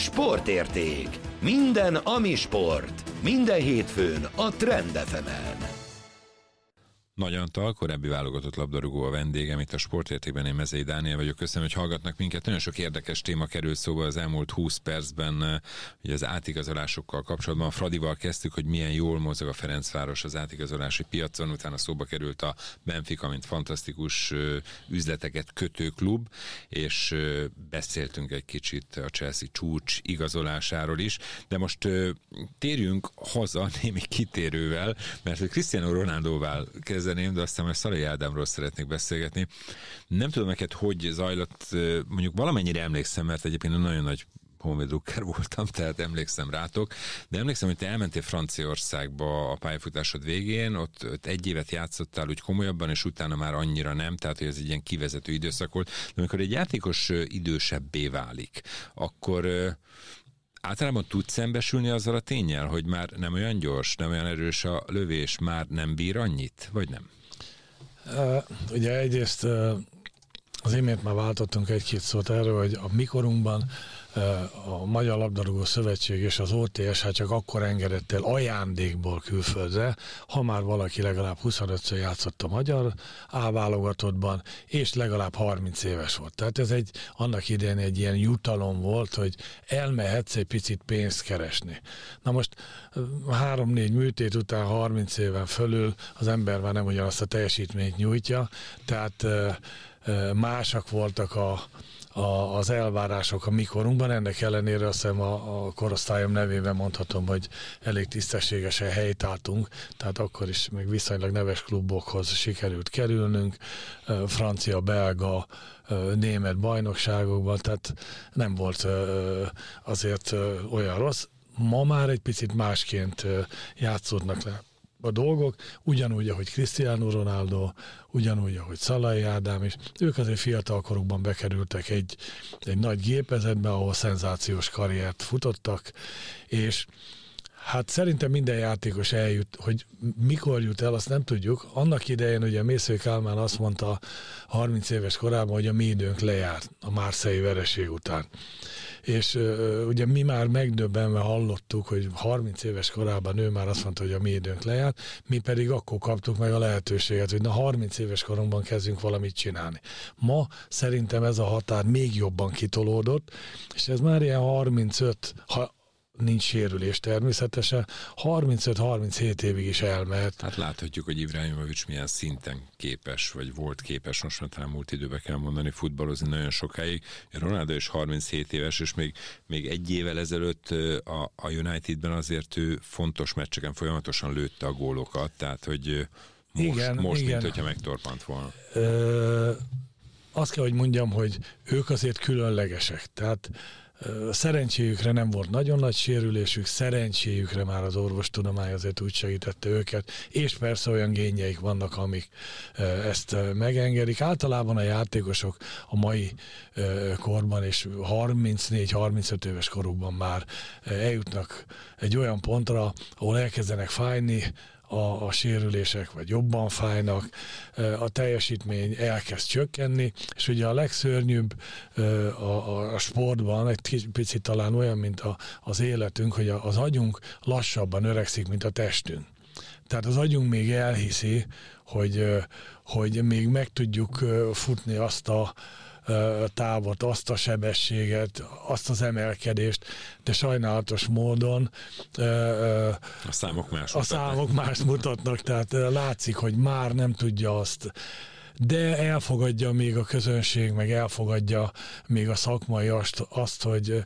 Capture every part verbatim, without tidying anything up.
Sportérték. Minden, ami sport. Minden hétfőn a Trend ef emen. Nagy Antal, korábbi válogatott labdarúgó a vendégem, itt a Sportértékben, én Mezei Dániel vagyok. Köszönöm, hogy hallgatnak minket. Nagyon sok érdekes téma kerül szóba az elmúlt húsz percben, ugye az átigazolásokkal kapcsolatban. Fradival kezdtük, hogy milyen jól mozog a Ferencváros az átigazolási piacon, utána szóba került a Benfica, mint fantasztikus üzleteket kötő klub, és beszéltünk egy kicsit a Chelsea csúcs igazolásáról is, de most térjünk haza némi kitérővel, mert hogy Cristiano Ronaldóval kezd de aztán már Szalai Ádámról szeretnék beszélgetni. Nem tudom neked, hogy zajlott, mondjuk valamennyire emlékszem, mert egyébként nagyon nagy honvédrukker voltam, tehát emlékszem rátok, de emlékszem, hogy te elmentél Franciaországba a pályafutásod végén, ott, ott egy évet játszottál úgy komolyabban, és utána már annyira nem, tehát hogy ez egy ilyen kivezető időszak volt, de amikor egy játékos idősebbé válik, akkor általában tudsz szembesülni azzal a ténnyel, hogy már nem olyan gyors, nem olyan erős a lövés, már nem bír annyit, vagy nem? Uh, ugye egyrészt uh, az imént már váltottunk egy-két szót erről, hogy a mikorunkban uh, a Magyar Labdarúgó Szövetség és az o té es hát csak akkor engedett el ajándékból külföldre, ha már valaki legalább huszonötször játszott a magyar A-válogatottban, és legalább harminc éves volt. Tehát ez egy, annak idején egy ilyen jutalom volt, hogy elmehetsz egy picit pénzt keresni. Na most három-négy műtét után harminc éven fölül az ember már nem ugyanazt a teljesítményt nyújtja, tehát uh, másak voltak a, a, az elvárások a mikorunkban, ennek ellenére azt hiszem a, a korosztályom nevében mondhatom, hogy elég tisztességesen helytáltunk, tehát akkor is még viszonylag neves klubokhoz sikerült kerülnünk, francia, belga, német bajnokságokban, tehát nem volt azért olyan rossz. Ma már egy picit másként játszódnak le a dolgok, ugyanúgy, ahogy Cristiano Ronaldo, ugyanúgy, ahogy Szalai Ádám is, ők azért fiatalkorukban bekerültek egy, egy nagy gépezetbe, ahol szenzációs karriert futottak, és hát szerintem minden játékos eljut, hogy mikor jut el, azt nem tudjuk. Annak idején ugye Mészői Kálmán azt mondta harminc éves korában, hogy a mi időnk lejárt a Marseille vereség után. És uh, ugye mi már megdöbbenve hallottuk, hogy harminc éves korában ő már azt mondta, hogy a mi időnk lejárt, mi pedig akkor kaptuk meg a lehetőséget, hogy na harminc éves korunkban kezdjünk valamit csinálni. Ma szerintem ez a határ még jobban kitolódott, és ez már ilyen harmincöt, ha nincs sérülés természetesen, harmincöt-harminchét évig is elmehet. Hát láthatjuk, hogy Ibrahimovics milyen szinten képes, vagy volt képes, most már elmúlt időben kell mondani, futballozni nagyon sokáig. Ronaldo is harminchét éves, és még, még egy évvel ezelőtt a, a Unitedben azért ő fontos meccseken folyamatosan lőtte a gólokat, tehát hogy most, igen, most igen. mint hogyha megtorpant volna. Ö, azt kell, hogy mondjam, hogy ők azért különlegesek, tehát szerencséjükre nem volt nagyon nagy sérülésük, szerencséjükre már az orvostudomány azért úgy segítette őket, és persze olyan génjeik vannak, amik ezt megengedik. Általában a játékosok a mai korban és harmincnégy-harmincöt éves korukban már eljutnak egy olyan pontra, ahol elkezdenek fájni a, a sérülések, vagy jobban fájnak, a teljesítmény elkezd csökkenni, és ugye a legszörnyűbb a, a, a sportban egy picit talán olyan, mint a, az életünk, hogy az agyunk lassabban öregszik, mint a testünk. Tehát az agyunk még elhiszi, hogy, hogy még meg tudjuk futni azt a távot, azt a sebességet, azt az emelkedést, de sajnálatos módon a számok más a számok más mutatnak, tehát látszik, hogy már nem tudja azt, de elfogadja még a közönség, meg elfogadja még a szakmai azt, azt hogy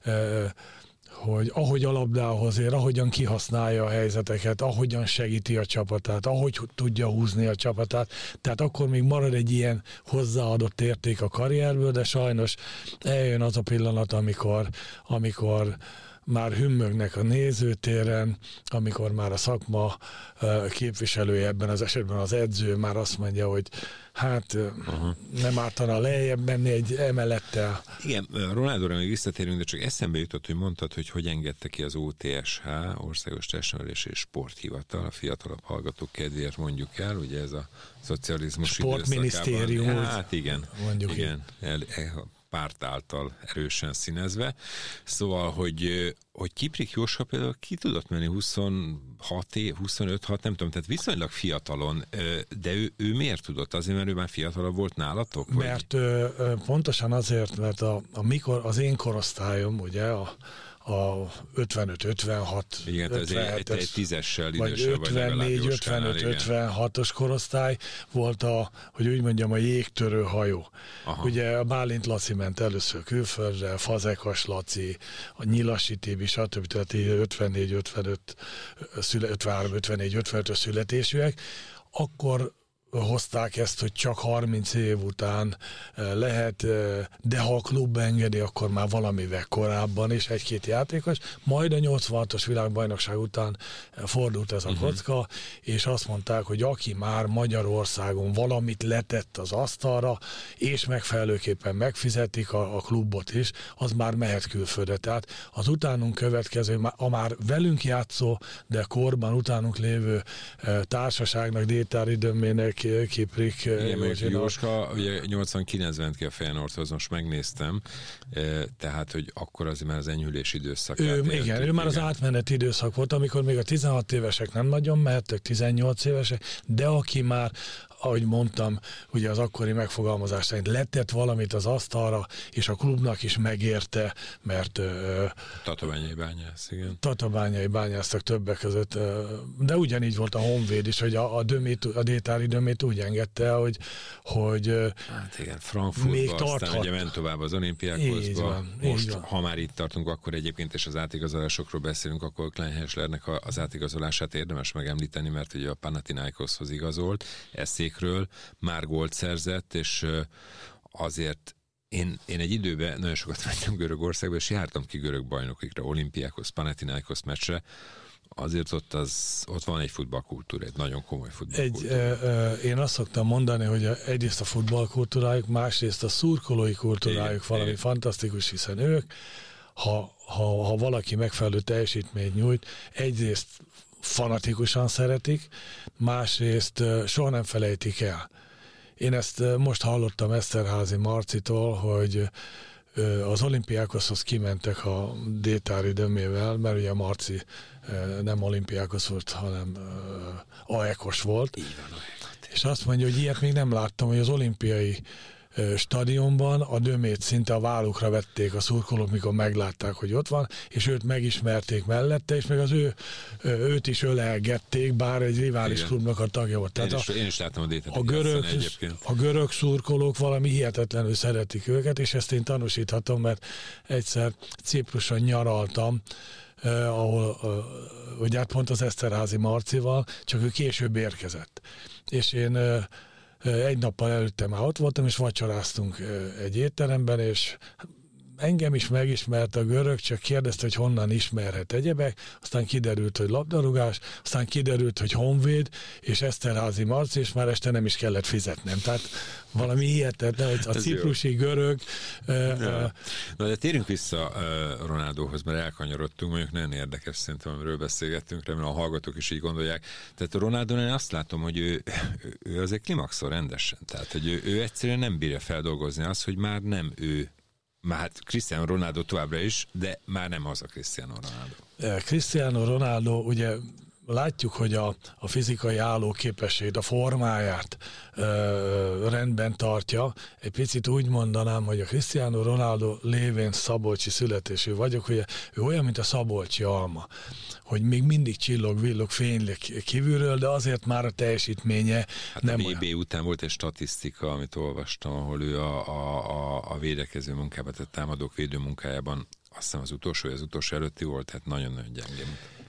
hogy ahogy a labdához ér, ahogyan kihasználja a helyzeteket, ahogyan segíti a csapatát, ahogy tudja húzni a csapatát, tehát akkor még marad egy ilyen hozzáadott érték a karrierből, de sajnos eljön az a pillanat, amikor, amikor már hümmögnek a nézőtéren, amikor már a szakma képviselője, ebben az esetben az edző már azt mondja, hogy hát uh-huh. nem ártana lejjebb menni egy emelettel. Igen, Ronaldóra még visszatérünk, de csak eszembe jutott, hogy mondtad, hogy hogy engedte ki az o té es há, Országos Testnevelési és Sporthivatal, a fiatalabb hallgatók kedvéért mondjuk el, ugye ez a szocializmus Sportminisztérium. időszakában. Hát igen, mondjuk igen. El, párt által erősen színezve. Szóval, hogy, hogy Kiprik Jóska például ki tudott menni huszonhat év, huszonöt hat, nem tudom, tehát viszonylag fiatalon, de ő, ő miért tudott? Azért, mert ő már fiatalabb volt nálatok? Mert ö, pontosan azért, mert a, a mikor, az én korosztályom, ugye, a a ötvenöt ötvenhat, igen, ötvenhetes, egy, egy tízessel vagy ötvennégy ötvenöt ötvenhatos korosztály volt a, hogy úgy mondjam, a jégtörő hajó. Aha. Ugye a Bálint Laci ment először külföldre, Fazekas Laci, a Nyilasi Tibi, stb. Tehát ötvennégy ötvenöt, ötvenhárom ötvennégy ötvenötös születésűek. Akkor hozták ezt, hogy csak harminc év után lehet, de ha a klub engedi, akkor már valamivel korábban is egy-két játékos. Majd a nyolcvanhatos világbajnokság után fordult ez a uh-huh. kocka, és azt mondták, hogy aki már Magyarországon valamit letett az asztalra, és megfelelőképpen megfizetik a, a klubot is, az már mehet külföldre. Tehát az utánunk következő, a már velünk játszó, de korban utánunk lévő társaságnak, Détári Dömének, Kiprik. Igen, meg Jóska, ugye nyolcvankilencben ment ki a Feyenoordhoz, most megnéztem, tehát, hogy akkor azért már az enyhülés időszakát. Ő, igen, igen, ő már az átmeneti időszak volt, amikor még a tizenhat évesek nem nagyon mehettek, tizennyolc évesek, de aki már, ahogy mondtam, ugye az akkori megfogalmazás szerint letett valamit az asztalra, és a klubnak is megérte, mert Tatabányai bányász, igen. Tatabányai bányásztak többek között, de ugyanígy volt a Honvéd is, hogy a, a, dömét, a Détári Dömét úgy engedte, hogy, hogy hát igen, Frankfurtba, aztán ugye ment tovább az Olimpiákoszba. Most, ha már itt tartunk, akkor egyébként, és az átigazolásokról beszélünk, akkor Klein Hesslernek az átigazolását érdemes megemlíteni, mert ugye a Panathinaikoshoz igazolt, Eszékről már gólt szerzett, és azért Én, én egy időben nagyon sokat mentem Görögországba, és jártam ki görög bajnokikra, Olimpiákhoz, Panathinaikos meccsre. Azért ott, az, ott van egy futballkultúra, egy nagyon komoly futballkultúra. Egy, e, e, én azt szoktam mondani, hogy egyrészt a futballkultúrájuk, másrészt a szurkolói kultúrájuk igen, valami igen. fantasztikus, hiszen ők, ha, ha, ha valaki megfelelő teljesítményt nyújt, egyrészt fanatikusan szeretik, másrészt soha nem felejtik el. Én ezt most hallottam Eszterházy Marcitól, hogy az Olimpiákoszhoz kimentek a Détári Dömével, mert ugye Marci nem Olimpiákosz volt, hanem aekos volt. Így van, és azt mondja, hogy ilyet még nem láttam, hogy az olimpiai stadionban a Dömét szinte a vállukra vették a szurkolók, mikor meglátták, hogy ott van, és őt megismerték mellette, és meg az ő, őt is ölelgették, bár egy rivális igen. klubnak a tagja volt. Tehát én, is, a, én is láttam a Détát. A görög, a görög szurkolók valami hihetetlenül szeretik őket, és ezt én tanúsíthatom, mert egyszer Cipruson nyaraltam, eh, ahol eh, ugye pont az Eszterházy Marcival, csak ő később érkezett. És én eh, egy nappal előtte már ott voltam, és vacsoráztunk egy étteremben, és engem is megismert a görög, csak kérdezte, hogy honnan ismerhet egyebek, aztán kiderült, hogy labdarúgás, aztán kiderült, hogy Honvéd, és Eszterházy Marci, és már este nem is kellett fizetnem. Tehát valami hihetetlen, hogy a ez ciprusi jó. görög... Ja. Uh, Na de térjünk vissza uh, Ronaldóhoz, mert elkanyarodtunk, mondjuk nagyon érdekes szerintem, amiről beszélgettünk, remélem a hallgatók is így gondolják. Tehát a Ronaldón én azt látom, hogy ő, ő azért klimaxol rendesen. Tehát, hogy ő, ő egyszerűen nem bírja feldolgozni azt, hogy már nem ő. Már hát Cristiano Ronaldo továbbra is, de már nem az a Cristiano Ronaldo. Cristiano Ronaldo, ugye látjuk, hogy a, a fizikai állóképességét, a formáját ö, rendben tartja. Egy picit úgy mondanám, hogy a Cristiano Ronaldo lévén szabolcsi születésű vagyok, hogy ő olyan, mint a szabolcsi alma, hogy még mindig csillog, villog, fénylik kívülről, de azért már a teljesítménye hát nem a bé bé után volt egy statisztika, amit olvastam, ahol ő a, a, a védekező munkában, tehát támadók védő munkájában, azt hiszem az utolsó, az utolsó előtti volt, tehát nagyon-nagyon gyengé.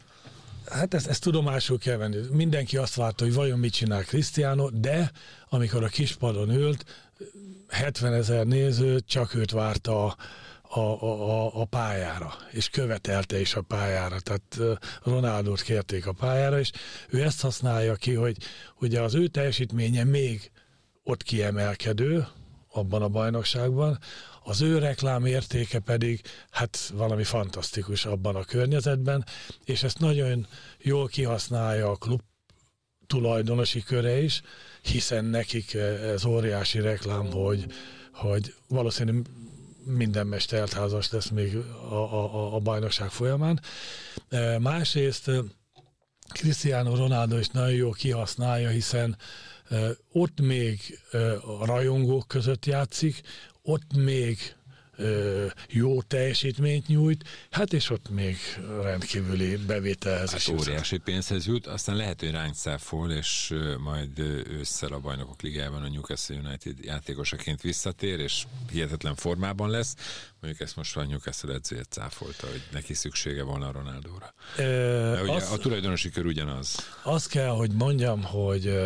Hát ezt, ezt tudomásul kell venni. Mindenki azt várta, hogy vajon mit csinál Cristiano, de amikor a kispadon ült, hetvenezer néző csak őt várta a, a, a, a pályára, és követelte is a pályára. Tehát Ronaldót kérték a pályára, és ő ezt használja ki, hogy ugye az ő teljesítménye még ott kiemelkedő, abban a bajnokságban, az ő reklám értéke pedig hát valami fantasztikus abban a környezetben, és ezt nagyon jól kihasználja a klub tulajdonosi köre is, hiszen nekik ez óriási reklám, hogy, hogy valószínűleg minden meccs teltházas lesz még a, a, a bajnokság folyamán. Másrészt Cristiano Ronaldo is nagyon jól kihasználja, hiszen ott még a rajongók között játszik, ott még jó teljesítményt nyújt, hát és ott még rendkívüli bevételhez hát is óriási jut. pénzhez jut, aztán lehet, hogy ránk cáfol, és majd ősszel a Bajnokok Ligájában a Newcastle United játékosaként visszatér, és hihetetlen formában lesz. Mondjuk ezt most a Newcastle edzője cáfolta, hogy neki szüksége volna a Ronaldóra. De ugye az, a tulajdonosi kör ugyanaz. Azt kell, hogy mondjam, hogy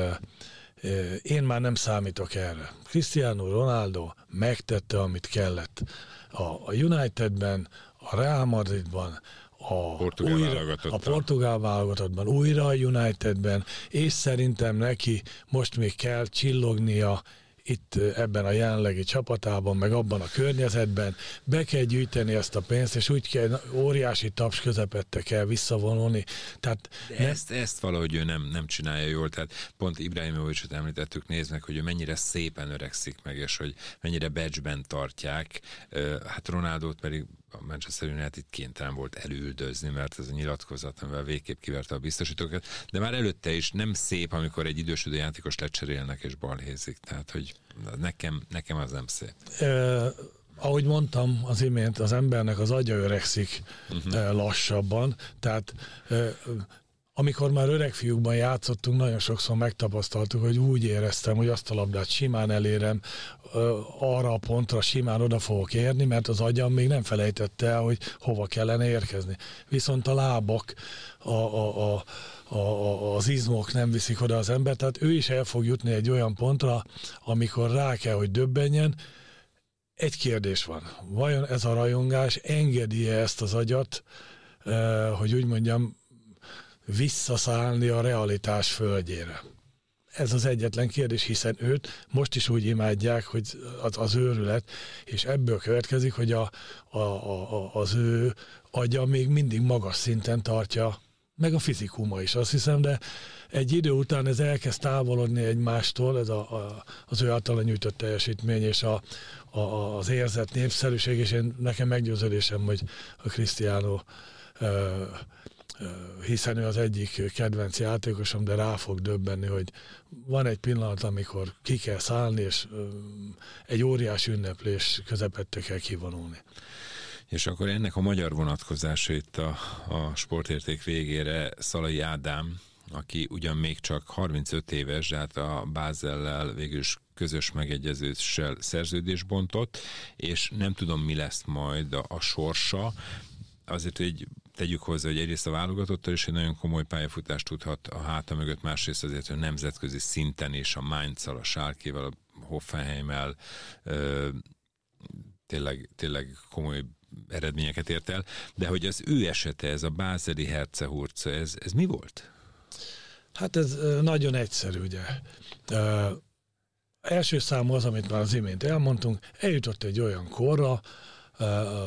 én már nem számítok erre. Cristiano Ronaldo megtette, amit kellett. A Unitedben, a Real Madridban, a portugál, újra, a portugál válogatottban, újra a Unitedben, és szerintem neki most még kell csillognia itt ebben a jelenlegi csapatában, meg abban a környezetben, be kell gyűjteni ezt a pénzt, és úgy kell, óriási taps közepette kell visszavonulni. Tehát ne... ezt, ezt valahogy ő nem, nem csinálja jól, tehát pont Ibrahimovicsot említettük, nézd meg, hogy ő mennyire szépen öregszik meg, és hogy mennyire badge-ben tartják, hát Ronaldót pedig a Manchester United kénytelen volt elüldözni, mert ez a nyilatkozat, amivel végképp kiverte a biztosítókat, de már előtte is nem szép, amikor egy idősödő játékos lecserélnek és balhézik, tehát hogy nekem, nekem az nem szép. E, ahogy mondtam az imént, az embernek az agya öregszik uh-huh. lassabban, tehát e, amikor már öreg fiúkban játszottunk, nagyon sokszor megtapasztaltuk, hogy úgy éreztem, hogy azt a labdát simán elérem, arra a pontra simán oda fogok érni, mert az agyam még nem felejtette el, hogy hova kellene érkezni. Viszont a lábak, a, a, a, a, az izmok nem viszik oda az embert, tehát ő is el fog jutni egy olyan pontra, amikor rá kell, hogy döbbenjen. Egy kérdés van. Vajon ez a rajongás engedi-e ezt az agyat, hogy úgy mondjam, visszaszállni a realitás földjére? Ez az egyetlen kérdés, hiszen őt most is úgy imádják, hogy az, az őrület, és ebből következik, hogy a, a, a, az ő agya még mindig magas szinten tartja, meg a fizikuma is, azt hiszem, de egy idő után ez elkezd távolodni egymástól, ez a, a, az ő általa nyújtott teljesítmény és a, a, az érzett népszerűség, és én, nekem meggyőződésem, hogy a Cristiano hiszen ő az egyik kedvenc játékosom, de rá fog döbbenni, hogy van egy pillanat, amikor ki kell szállni, és egy óriási ünneplés közepette kell kivonulni. És akkor ennek a magyar vonatkozása itt a, a sportérték végére Szalai Ádám, aki ugyan még csak harmincöt éves, de hát a Bázellel végül is közös megegyezéssel szerződés bontott, és nem tudom, mi lesz majd a, a sorsa. Azért, hogy tegyük hozzá, hogy egyrészt a válogatottal is egy nagyon komoly pályafutást tudhat a háta mögött, másrészt azért, hogy nemzetközi szinten is a Mainz-szal, a Schalke-vel, a Hoffenheim-el ö, tényleg, tényleg komoly eredményeket ért el, de hogy az ő esete, ez a bázeli Hercehurca, ez, ez mi volt? Hát ez nagyon egyszerű, ugye. Uh, első számú az, amit már az imént elmondtunk, eljutott egy olyan korra, uh,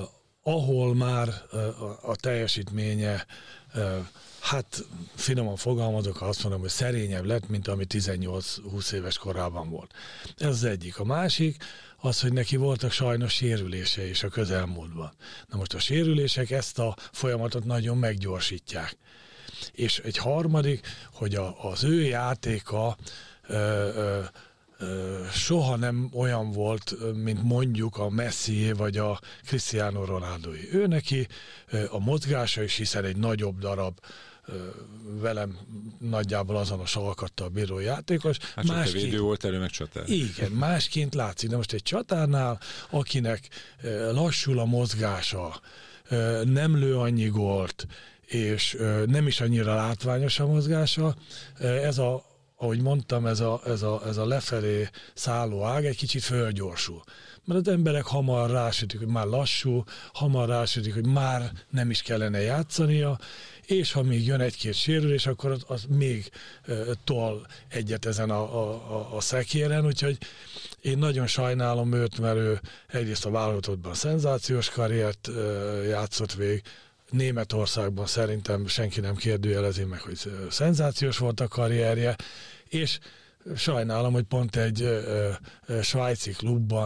ahol már uh, a teljesítménye, uh, hát finoman fogalmazok, azt mondom, hogy szerényebb lett, mint ami tizennyolc-húsz éves korában volt. Ez az egyik. A másik az, hogy neki voltak sajnos sérülése is a közelmúltban. Na most a sérülések ezt a folyamatot nagyon meggyorsítják. És egy harmadik, hogy a, az ő játéka ö, ö, ö, soha nem olyan volt, mint mondjuk a Messié vagy a Cristiano Ronaldoé. Ő neki ö, a mozgása is, hiszen egy nagyobb darab, ö, velem nagyjából azonos alkattal bíró játékos. Hát csak te védő volt, elő meg csatár. Igen, másként látszik. De most egy csatárnál, akinek ö, lassul a mozgása, ö, nem lő annyi gólt, és nem is annyira látványos a mozgása. Ez a, ahogy mondtam, ez a, ez a, ez a lefelé szálló ág egy kicsit fölgyorsul. Mert az emberek hamar rásütik, hogy már lassú, hamar rásütik, hogy már nem is kellene játszania, és ha még jön egy-két sérülés, akkor az, az még uh, tol egyet ezen a, a, a szekéren, úgyhogy én nagyon sajnálom őt, mert ő egyrészt a válogatottban szenzációs karriert uh, játszott végig, Németországban szerintem senki nem kérdőjelezi meg, hogy szenzációs volt a karrierje, és sajnálom, hogy pont egy ö, ö, svájci klubban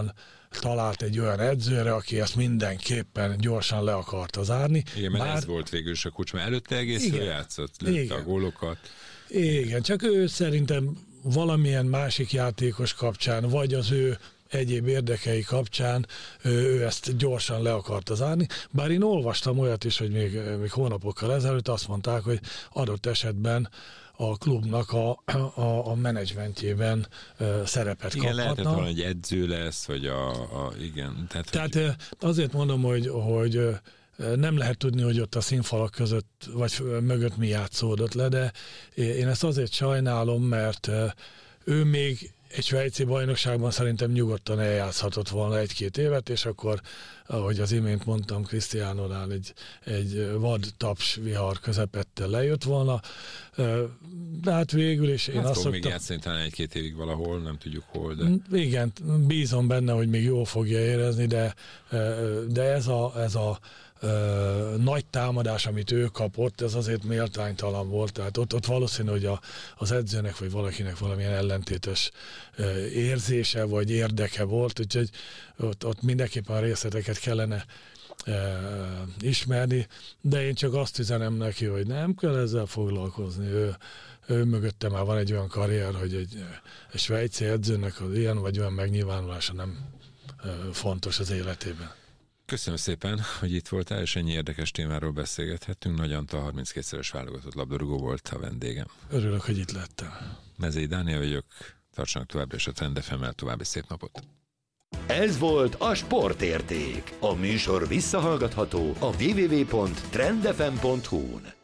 talált egy olyan edzőre, aki ezt mindenképpen gyorsan le akarta zárni. Igen, mert Bár... ez volt végül is a kulcs, mert előtte egész jól játszott, lőtte a gólokat. Igen, csak ő szerintem valamilyen másik játékos kapcsán, vagy az ő egyéb érdekei kapcsán ő ezt gyorsan le akarta zárni. Bár én olvastam olyat is, hogy még, még hónapokkal ezelőtt azt mondták, hogy adott esetben a klubnak a, a, a menedzsmentjében uh, szerepet igen, kaphatna. Lehetett volna, hogy edző lesz, vagy a... a igen. Tehát, Tehát hogy... azért mondom, hogy, hogy nem lehet tudni, hogy ott a színfalak között, vagy mögött mi játszódott le, de én ezt azért sajnálom, mert ő még egy svájci bajnokságban szerintem nyugodtan eljátszhatott volna egy-két évet, és akkor, ahogy az imént mondtam, Cristianónál egy, egy vad taps vihar közepette lejött volna, de hát végül is én hát azt fog szoktam... még játszani talán egy-két évig valahol, nem tudjuk hol, de... Igen, bízom benne, hogy még jól fogja érezni, de, de ez a, ez a Ö, nagy támadás, amit ő kapott, ez azért méltánytalan volt, tehát ott, ott valószínű, hogy a, az edzőnek vagy valakinek valamilyen ellentétes ö, érzése vagy érdeke volt, úgyhogy ott, ott mindenképpen a részleteket kellene ö, ismerni, de én csak azt üzenem neki, hogy nem kell ezzel foglalkozni, ő, ő mögötte már van egy olyan karrier, hogy egy, egy svájci edzőnek az ilyen vagy olyan megnyilvánulása nem ö, fontos az életében. Köszönöm szépen, hogy itt voltál, és ennyi érdekes témáról beszélgethettünk. Nagy Antal harminckétszeres válogatott labdarúgó volt a vendégem. Örülök, hogy itt lettem. Mezei Dániel vagyok, tartsanak továbbra is a Trend ef emmel, további szép napot. Ez volt a Sportérték. A műsor visszahallgatható a double-u double-u double-u pont trend f m pont hu-n.